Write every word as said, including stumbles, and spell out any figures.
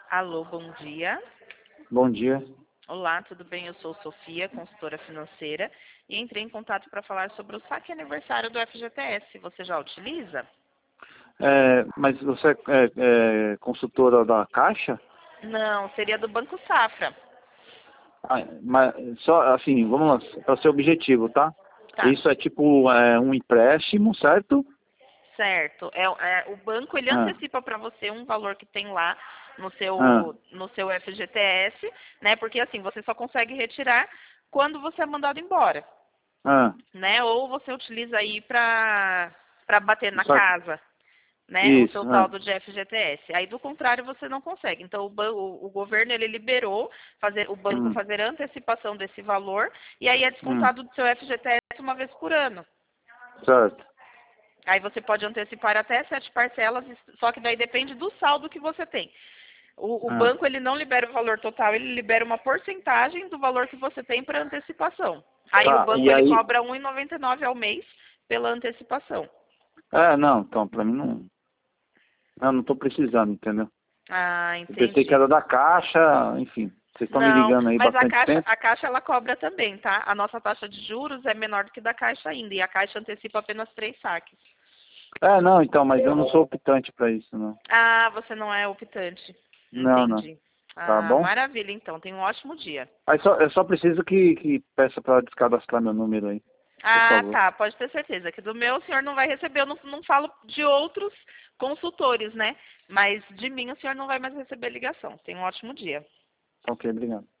Alô, bom dia. Bom dia. Olá, tudo bem? Eu sou Sofia, consultora financeira, e entrei em contato para falar sobre o saque aniversário do F G T S. Você já utiliza? É, mas você é, é, é consultora da Caixa? Não, seria do Banco Safra. Ah, mas só assim, vamos lá, para ser objetivo, tá? Tá, Isso é tipo é, um empréstimo, certo? certo. É, é, o banco ele Ah, antecipa para você um valor que tem lá no ah, seu, no seu F G T S, né? Porque assim, você só consegue retirar quando você é mandado embora, ah. né? Ou você utiliza aí para para bater na Só, casa, né, o seu isso, ah, saldo de F G T S. Aí, do contrário, você não consegue. Então, o, ban- o, o governo, ele liberou fazer, o banco hum, fazer a antecipação desse valor, e aí é hum, descontado do seu F G T S uma vez por ano. certo. Aí você pode antecipar até sete parcelas, só que daí depende do saldo que você tem. O, o Ah, banco, ele não libera o valor total, ele libera uma porcentagem do valor que você tem para antecipação. Aí o tá, banco, e ele aí, cobra um real e noventa e nove centavos ao mês pela antecipação. é, não, então, para mim não, eu não tô precisando, entendeu? Ah, Eu pensei que entendi. era da Caixa, enfim, vocês estão me Não, ligando aí mas a bastante Caixa, tempo? a Caixa ela cobra também, tá? A nossa taxa de juros é menor do que da Caixa ainda, e a Caixa antecipa apenas três saques. É, não, então, mas eu não sou optante para isso, não. Ah, você não é optante. Não, não, Entendi. tá Ah, bom? maravilha, então. Tenha um ótimo dia. Aí só, eu só preciso que, que peça para descadastrar meu número aí, por Ah, favor. tá. Pode ter certeza que do meu o senhor não vai receber. Eu não, não falo de outros consultores, né? Mas de mim o senhor não vai mais receber ligação. Tenha um ótimo dia. Ok, obrigado.